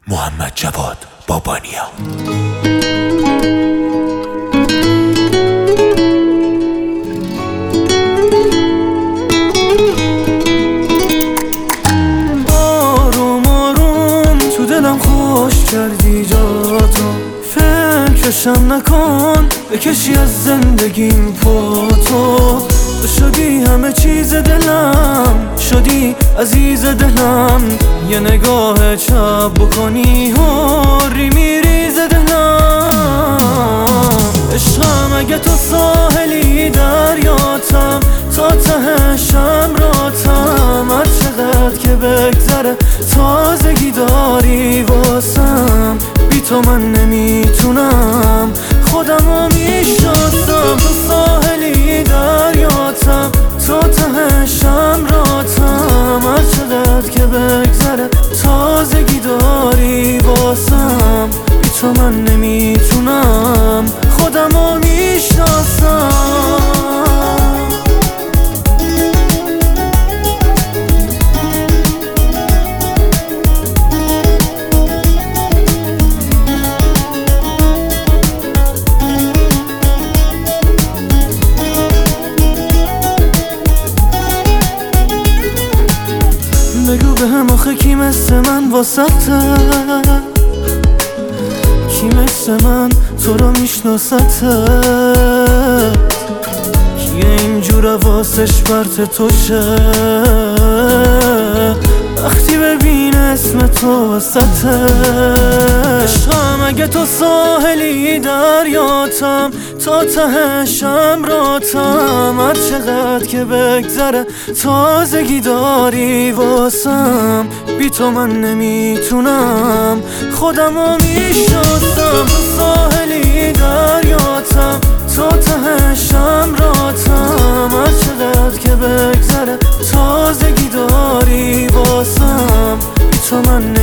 محمد جواد بابانیا. آروم آروم تو دلم خوش کردی جاتو، فکرشم نکن بکشی از زندگیم پاتو. تو شدی همه چیز دلم، شدی عزیز دلم، یه نگاه چپ بکنی هوری میریز دلم. عشقم اگه تو ساحلی دریاتم، تا تهشم راتم، هر چقدر که بگذره تازگی داری واسم. بی تو من نمیتونم خودمو میشناسم. تو ساحلی دریاتم، تا تهشم راتم، هر چقدر که بگذره تازگی داری واسم. بی تو من نمیتونم خودمو میشناسم. بگو بهم آخه کی مثل من واسطه، کی مثل من تو رو میشناسته، کیه اینجور واسش برت توشه وقتی ببین اسم تو واسطه. عشقم اگه تو ساحلی دریاتم، تا تهشم راتم، هر چقدر که بگذره تازگی داری واسم. بی تو من نمیتونم خودمو میشناسم. تو ساحلی دریاتم، تا تهشم راتم، هر چقدر که بگذره تازگی داری واسم. بی تو من